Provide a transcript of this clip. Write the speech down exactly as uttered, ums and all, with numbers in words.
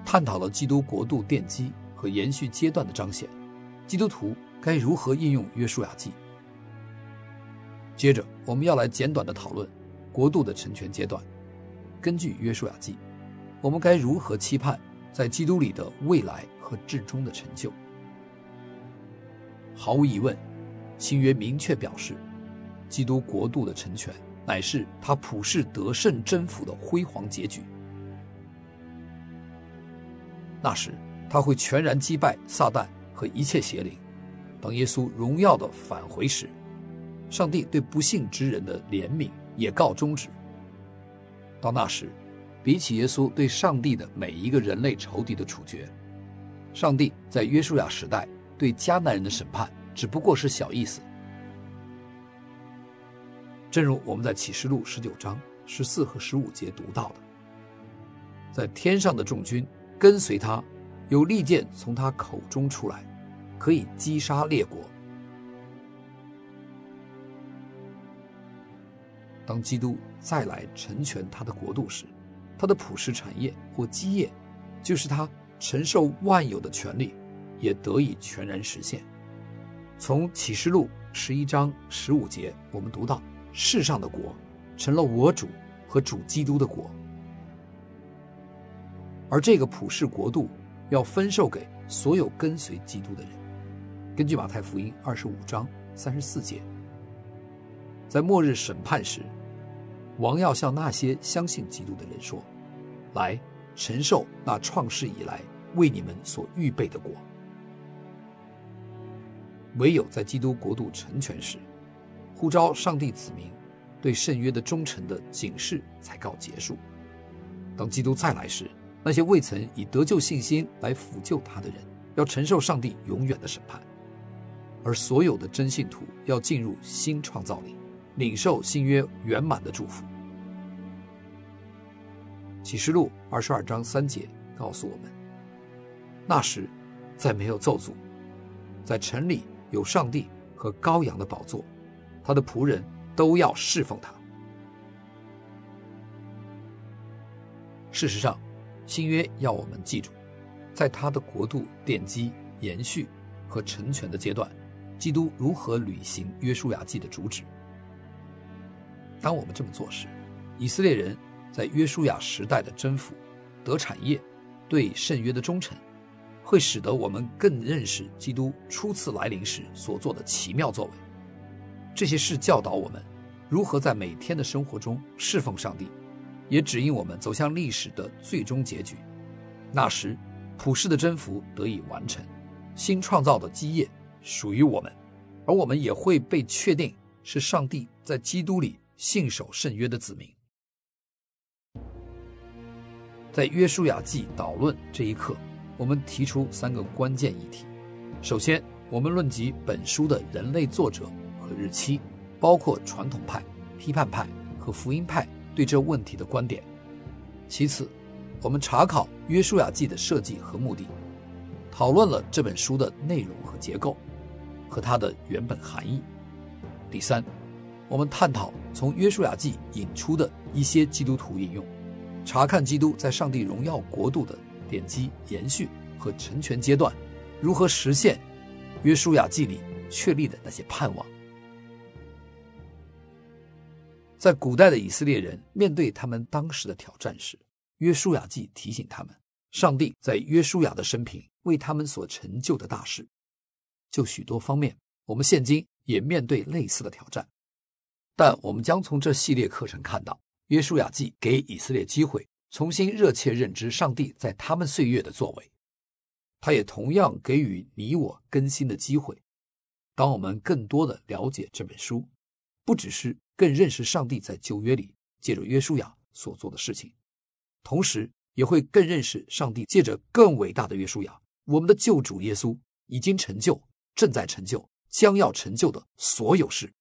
探讨了基督国度奠基和延续阶段的彰显，基督徒该如何应用约书亚记。接着我们要来简短的讨论国度的成全阶段。根据约书亚记，我们该如何期盼在基督里的未来和至终的成就。毫无疑问，新约明确表示，基督国度的成全乃是他普世得胜征服的辉煌结局。那时他会全然击败撒旦和一切邪灵。当耶稣荣耀的返回时，上帝对不信之人的怜悯也告终止。到那时，比起耶稣对上帝的每一个人类仇敌的处决，上帝在约书亚时代对迦南人的审判只不过是小意思。正如我们在启示录十九章十四和十五节读到的，在天上的众军跟随他，有利剑从他口中出来，可以击杀列国。当基督再来成全他的国度时，他的普世产业或基业，就是他承受万有的权利，也得以全然实现。从启示录十一章十五节我们读到，世上的国成了我主和主基督的国，而这个普世国度要分授给所有跟随基督的人。根据马太福音二十五章三十四节，在末日审判时，王要向那些相信基督的人说，来承受那创世以来为你们所预备的国。唯有在基督国度成全时，呼召上帝子民对圣约的忠诚的警示才告结束。当基督再来时，那些未曾以得救信心来辅救他的人，要承受上帝永远的审判，而所有的真信徒要进入新创造里，领受新约圆满的祝福。启示录二十二章三节告诉我们，那时再没有咒诅，在城里有上帝和羔羊的宝座，他的仆人都要侍奉他。事实上，新约要我们记住，在他的国度奠基、延续和成全的阶段，基督如何履行约书亚记的主旨。当我们这么做时，以色列人在约书亚时代的征服、得产业、对圣约的忠诚，会使得我们更认识基督初次来临时所做的奇妙作为。这些事教导我们如何在每天的生活中侍奉上帝，也指引我们走向历史的最终结局。那时普世的征服得以完成，新创造的基业属于我们，而我们也会被确定是上帝在基督里信守圣约的子民。在约书亚记导论这一课，我们提出三个关键议题。首先，我们论及本书的人类作者和日期，包括传统派、批判派和福音派对这问题的观点。其次，我们查考约书亚记的设计和目的，讨论了这本书的内容和结构和它的原本含义。第三，我们探讨从约书亚记引出的一些基督徒应用，查看基督在上帝荣耀国度的奠基、延续和成全阶段如何实现约书亚记里确立的那些盼望。在古代的以色列人面对他们当时的挑战时，约书亚记提醒他们，上帝在约书亚的生平为他们所成就的大事。就许多方面，我们现今也面对类似的挑战，但我们将从这系列课程看到，约书亚记给以色列机会重新热切认知上帝在他们岁月的作为。他也同样给予你我更新的机会。当我们更多的了解这本书，不只是更认识上帝在旧约里借着约书亚所做的事情，同时也会更认识上帝借着更伟大的约书亚，我们的救主耶稣已经成就、正在成就、将要成就的所有事。